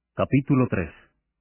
Capítulo 3.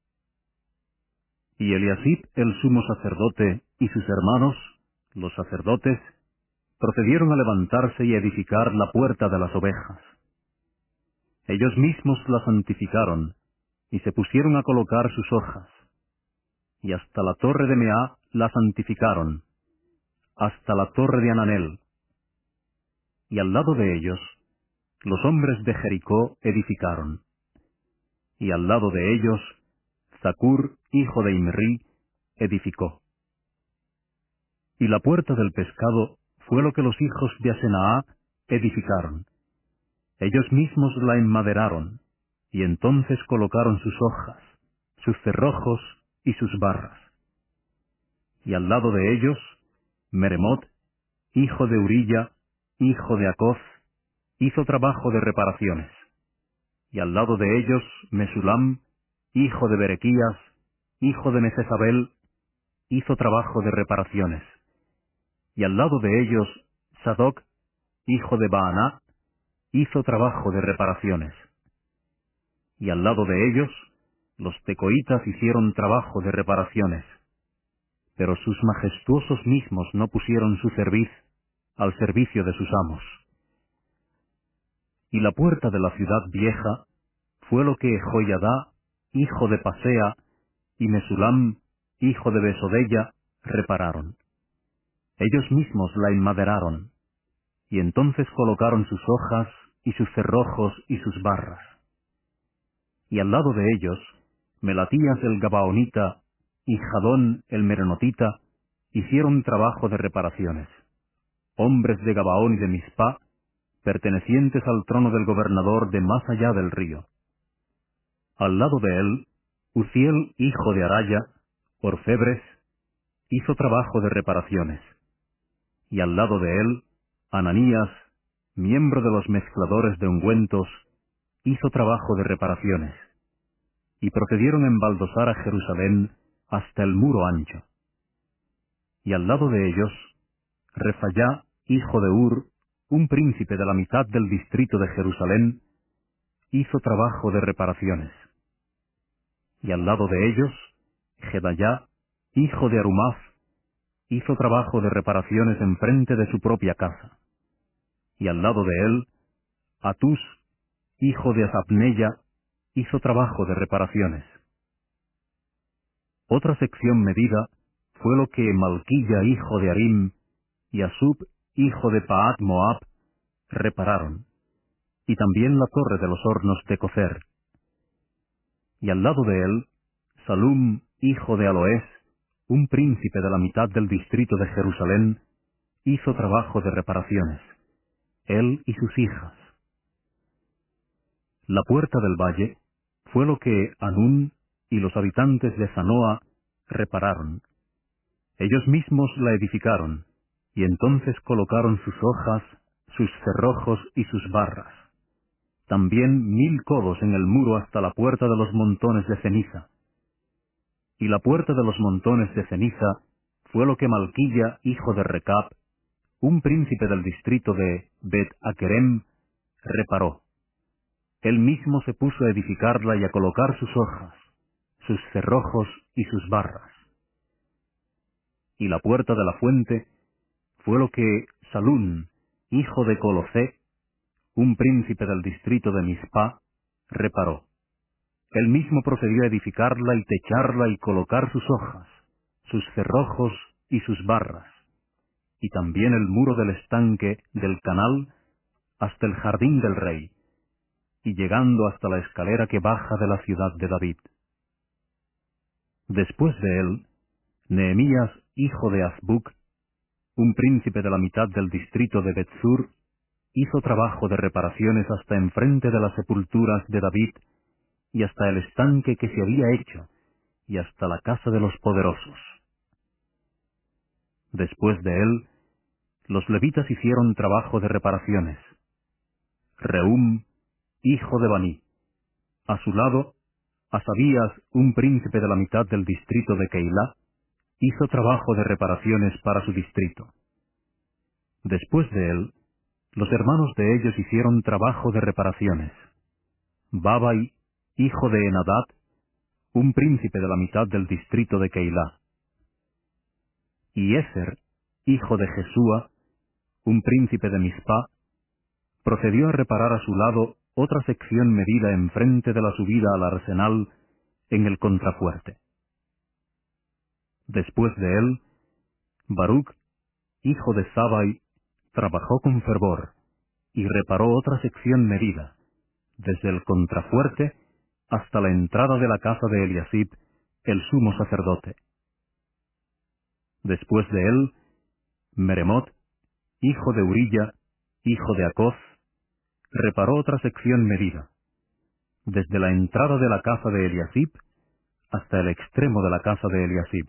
Y Eliasib el sumo sacerdote y sus hermanos, los sacerdotes, procedieron a levantarse y a edificar la puerta de las ovejas. Ellos mismos la santificaron, y se pusieron a colocar sus hojas. Y hasta la torre de Meá la santificaron, hasta la torre de Ananel. Y al lado de ellos, los hombres de Jericó edificaron. Y al lado de ellos, Zacur, hijo de Imri, edificó. Y la puerta del pescado fue lo que los hijos de Asenaá edificaron. Ellos mismos la enmaderaron, y entonces colocaron sus hojas, sus cerrojos y sus barras. Y al lado de ellos, Meremot, hijo de Urilla, hijo de Acoz, hizo trabajo de reparaciones. Y al lado de ellos, Mesulam, hijo de Berequías, hijo de Mesezabel, hizo trabajo de reparaciones. Y al lado de ellos, Sadoc, hijo de Baaná, hizo trabajo de reparaciones. Y al lado de ellos, los tecoitas hicieron trabajo de reparaciones. Pero sus majestuosos mismos no pusieron su cerviz al servicio de sus amos. Y la puerta de la ciudad vieja fue lo que Joiadá, hijo de Pasea, y Mesulam, hijo de Besodella, repararon. Ellos mismos la enmaderaron, y entonces colocaron sus hojas, y sus cerrojos, y sus barras. Y al lado de ellos, Melatías el Gabaonita, y Jadón el Meronotita, hicieron trabajo de reparaciones. Hombres de Gabaón y de Mizpá, pertenecientes al trono del gobernador de más allá del río. Al lado de él, Uziel, hijo de Araya, orfebres, hizo trabajo de reparaciones. Y al lado de él, Ananías, miembro de los mezcladores de ungüentos, hizo trabajo de reparaciones. Y procedieron a embaldosar a Jerusalén hasta el muro ancho. Y al lado de ellos, Refayá, hijo de Ur, un príncipe de la mitad del distrito de Jerusalén, hizo trabajo de reparaciones. Y al lado de ellos, Gedayá, hijo de Arumaf, hizo trabajo de reparaciones enfrente de su propia casa. Y al lado de él, Atus, hijo de Azapneya, hizo trabajo de reparaciones. Otra sección medida fue lo que Malquilla, hijo de Arim, y Asub, hijo de Paat Moab, repararon, y también la torre de los hornos de Cocer. Y al lado de él, Salum, hijo de Aloés, un príncipe de la mitad del distrito de Jerusalén, hizo trabajo de reparaciones, él y sus hijas. La puerta del valle fue lo que Anún y los habitantes de Zanoa repararon. Ellos mismos la edificaron, y entonces colocaron sus hojas, sus cerrojos y sus barras. También 1000 codos en el muro hasta la puerta de los montones de ceniza. Y la puerta de los montones de ceniza fue lo que Malquilla, hijo de Recab, un príncipe del distrito de Bet-Akerem, reparó. Él mismo se puso a edificarla y a colocar sus hojas, sus cerrojos y sus barras. Y la puerta de la fuente fue lo que Salún, hijo de Colocé, un príncipe del distrito de Mizpá, reparó. Él mismo procedió a edificarla y techarla y colocar sus hojas, sus cerrojos y sus barras, y también el muro del estanque del canal hasta el jardín del rey, y llegando hasta la escalera que baja de la ciudad de David. Después de él, Nehemías, hijo de Azbuc, un príncipe de la mitad del distrito de Betzur, hizo trabajo de reparaciones hasta enfrente de las sepulturas de David, y hasta el estanque que se había hecho, y hasta la casa de los poderosos. Después de él, los levitas hicieron trabajo de reparaciones. Reum, hijo de Baní. A su lado, Asabías, un príncipe de la mitad del distrito de Keilah, hizo trabajo de reparaciones para su distrito. Después de él, los hermanos de ellos hicieron trabajo de reparaciones. Babai, hijo de Enadad, un príncipe de la mitad del distrito de Keilah. Y Ezer, hijo de Jesúa, un príncipe de Mizpá, procedió a reparar a su lado otra sección medida enfrente de la subida al arsenal en el contrafuerte. Después de él, Baruc, hijo de Zabai, trabajó con fervor y reparó otra sección medida, desde el contrafuerte hasta la entrada de la casa de Eliasib, el sumo sacerdote. Después de él, Meremot, hijo de Urilla, hijo de Acoz, reparó otra sección medida, desde la entrada de la casa de Eliasib hasta el extremo de la casa de Eliasib.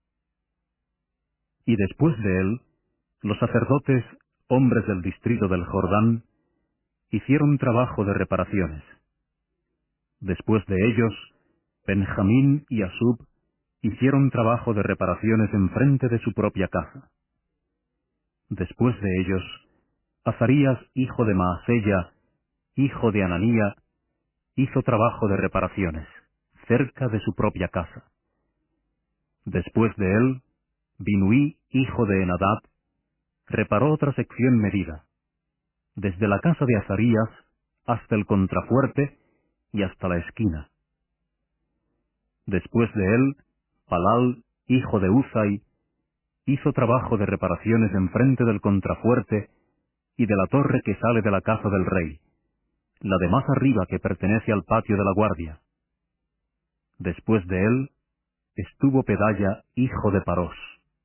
Y después de él, los sacerdotes, hombres del distrito del Jordán, hicieron trabajo de reparaciones. Después de ellos, Benjamín y Asub hicieron trabajo de reparaciones enfrente de su propia casa. Después de ellos, Azarías, hijo de Maasella, hijo de Ananía, hizo trabajo de reparaciones, cerca de su propia casa. Después de él, Binuí, hijo de Enadad, reparó otra sección medida, desde la casa de Azarías hasta el contrafuerte y hasta la esquina. Después de él, Palal, hijo de Uzai, hizo trabajo de reparaciones enfrente del contrafuerte y de la torre que sale de la casa del rey, la de más arriba que pertenece al patio de la guardia. Después de él, estuvo Pedaya, hijo de Parós.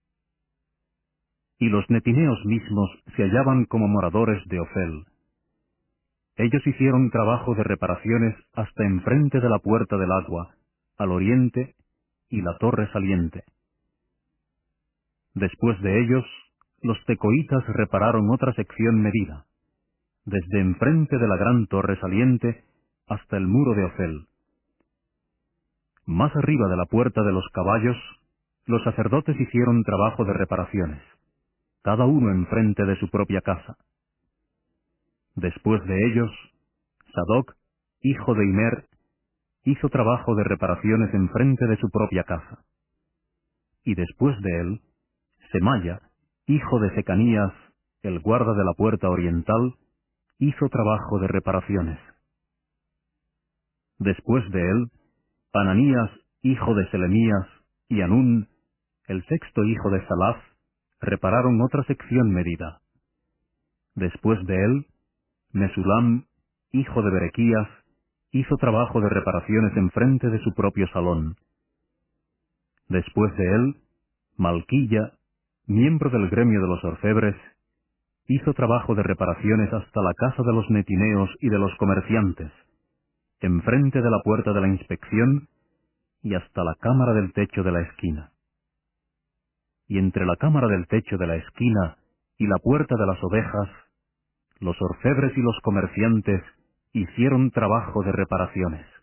Y los netineos mismos se hallaban como moradores de Ofel. Ellos hicieron trabajo de reparaciones hasta enfrente de la puerta del agua, al oriente, y la torre saliente. Después de ellos, los tecoitas repararon otra sección medida, desde enfrente de la gran torre saliente hasta el muro de Ofel. Más arriba de la puerta de los caballos, los sacerdotes hicieron trabajo de reparaciones, cada uno enfrente de su propia casa. Después de ellos, Sadoc, hijo de Imer, hizo trabajo de reparaciones enfrente de su propia casa. Y después de él, Semaya, hijo de Secanías, el guarda de la puerta oriental, hizo trabajo de reparaciones. Después de él, Ananías, hijo de Selemías, y Anún, el sexto hijo de Salaf, repararon otra sección medida. Después de él, Mesulam, hijo de Berequías, hizo trabajo de reparaciones enfrente de su propio salón. Después de él, Malquilla, miembro del gremio de los orfebres, hizo trabajo de reparaciones hasta la casa de los netineos y de los comerciantes, enfrente de la puerta de la inspección y hasta la cámara del techo de la esquina. Y entre la cámara del techo de la esquina y la puerta de las ovejas, los orfebres y los comerciantes hicieron trabajo de reparaciones.